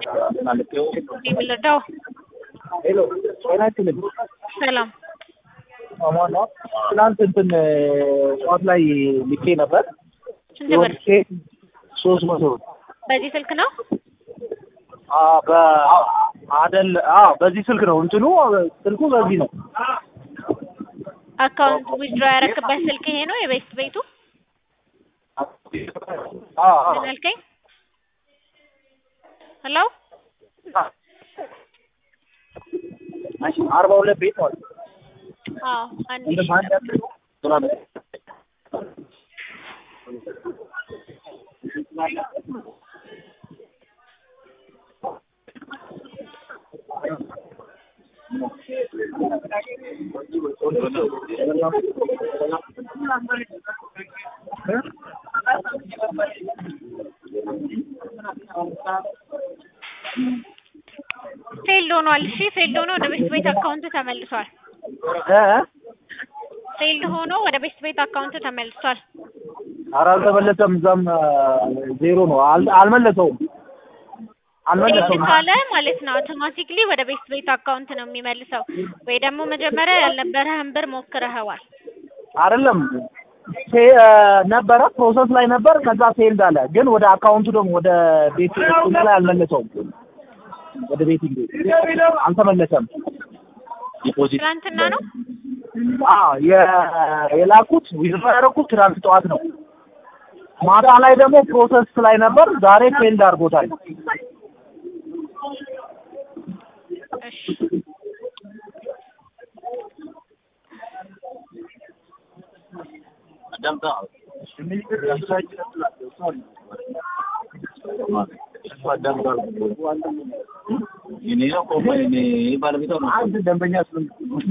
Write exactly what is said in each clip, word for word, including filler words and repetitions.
የምንረዳው ሄሎ ጤናችንን ሰላም አማን ነው። ትናንት እንትን ጠዋት ላይ ልኬ ነበር። ስንት ብር? ሶስት መቶ በዚህ ስልክ ነው? አዎ በ አይደል አዎ በዚህ ስልክ ነው። እንትኑ ስልኩ በዚህ ነው። አካውንት ዊዝድሮ ያረክበት ስልክ ይሄ ነው የቤት ቤቱ? አዎ አዎ ምን አልከኝ? ሄሎ እሺ አርባ ሁለት ቤት ማለት አዎ አንድ እንደ ማንዳ ሰላም ፌልድ ሆኗል። እሺ ፌልድ ሆኖ ወደ ቤት ቤት አካውንት ተመልሷል። እ ፌልድ ሆኖ ወደ ቤት ቤት አካውንት ተመልሷል። ኧረ አልተመለሰም። እዛም ዜሮ ነው። አልመለሰውም አልመለሰውም ካለ ማለት ነው አውቶማቲክሊ ወደ ቤት ቤት አካውንት ነው የሚመልሰው። ወይ ደግሞ መጀመሪያ ያልነበረህን ብር ሞክረኸዋል? አይደለም ነበረ ፕሮሰስ ላይ ነበር። ከዛ ፌልድ አለ። ግን ወደ አካውንቱ ደግሞ ወደ ቤት ቤት ላይ አልመለሰውም። ወደ ቤት እንዴ አልተመለሰም። ዲፖዚት ትናንትና ነው? አዎ የላኩት ዊዝድሮ ያደረኩት ትናንት ጠዋት ነው። ማታ ላይ ደግሞ ፕሮሰስ ላይ ነበር። ዛሬ ፌልድ አድርጎታል። እሺ ደምታ ini no como ini ባለቤቷ ነው አንድ ደንበኛ ስለሆነ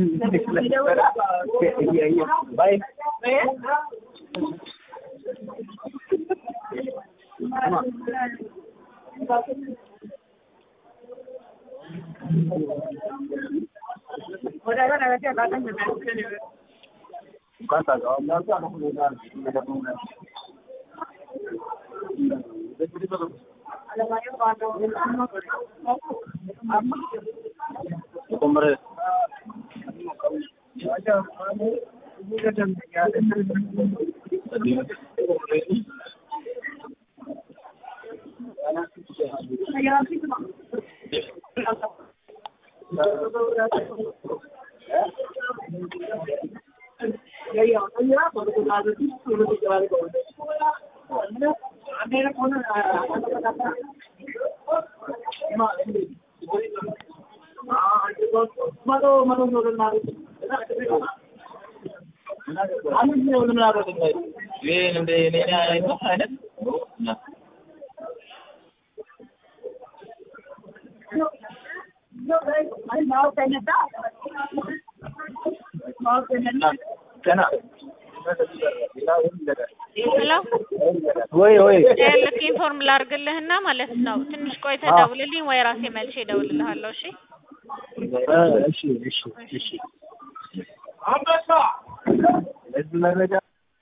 iya iya ባይ ወደ ወደ ወደ ባታኝ Kanta ga Allah ta mu da da mu Hombre ya ya ya baru kita ada di sini di jalan itu ada ada kona ma ini ah itu malo malo nol nol ani nol nol ada dengar ye nende ini itu ada nah yo ay mau kayaknya tak mau kayaknya Kana ሄሎ ወይ ወይ ያለክ ኢንፎርም ላርግልህና ማለት ነው ትንሽ ቆይተህ ደውልልኝ ወይ ራሴ መልሼ እደውልልሃለሁ። እሺ እሺ እሺ እሺ አንበሳ ለዚህ መረጃ